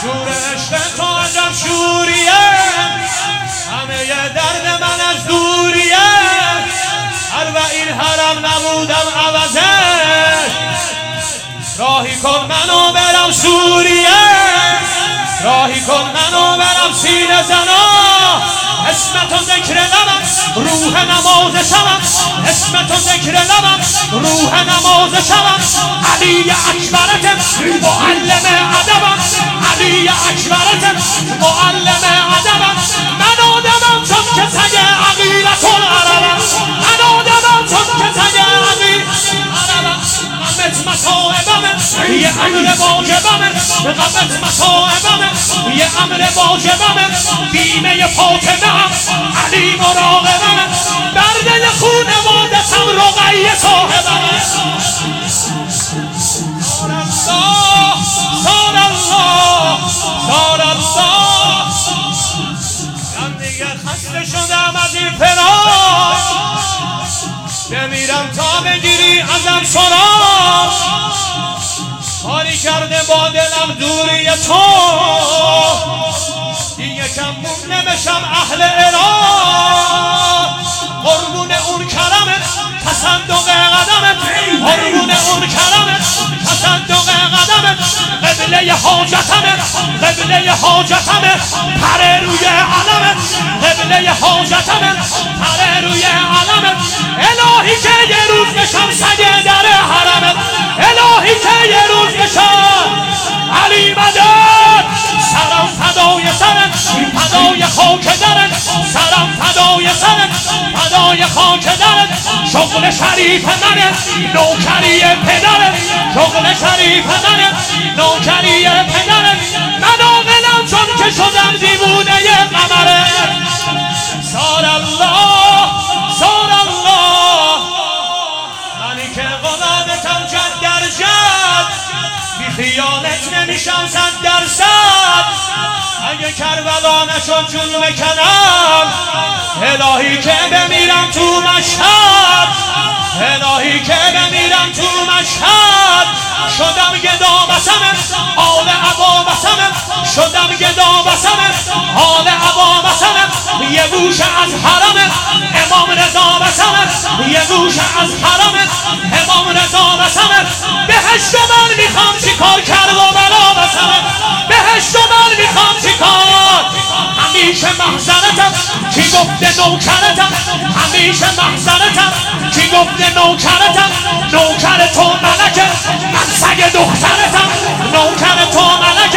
شور عشق تو عجب شوریه، همه درد من از دوریه، اربعین حرم نبودم عوضه، راهی کن منو برم سوریه، راهی کن منو برم سینه زنا، اسم تو ذکر لبم روح نماز شبم، اسم تو ذکر لبم روح نماز شبم، علی اکبرت معلم ادبم، علی اکبرت معلم ادبم، من آدمم چون که سگ عقیلت العربم، من آدمم چون که سگ عقیلت العربم، غمت مصائبمه یه امر واجبمه، غمت مصائبمه یه امر واجبمه، بیمه فاطمه هم علی مراقبمه، برده خونوادتم رقیه صاحبمه. سار الله سار الله، من دیگه خسته شدم از این فراق، بمیرم تا بگیری ازم سراغ، کاری کرده با دلم دوری تو، دیگه کم مونده بشم اهل عراق، قربون اون کرمت تصدق قدمت، قربون اون کرمت تصدق قدمت، قبله حاجتمت قبله حاجتمت، پر روی علمت قبله حاجتمت، پر روی علمت، الهی که یه روز بشم سگ در حرمت، الهی که یه روز بشم علی مدد، سرم فدای سرت فدای خاک درت، سرم فدای سرت فدای خاک درت، شغل شریف منه نوکری پدرت، شغل شریف منه نوکری پدرت، من عاقلم چون که شدم دیوونه قمرت. سار الله سار الله، منی که غلامتم جد در جد، بی خیانت نمیشم 100%، اگه کربلا نشد جون بکنم، الهی که بمیرم تو مشهد، الهی که بمیرم تو مشهد، شدم گدا بسمت آل عبا بسمت، شدم گدا بسمت آل عبا بسمت، یه گوشه از حرمت امام رضا بسمت، یه گوشه از حرمت امام رضا بسمت، بهشت من میخوام چیکار کربلا بسمت، بهشت من میخوام چیکار، همیشه محضرتم کی گفته نوکرتم، همیشه محضرتم کی گفته نوکرتم، نوکر تو ملکه من سگ دخترتم، نوکر تو ملکه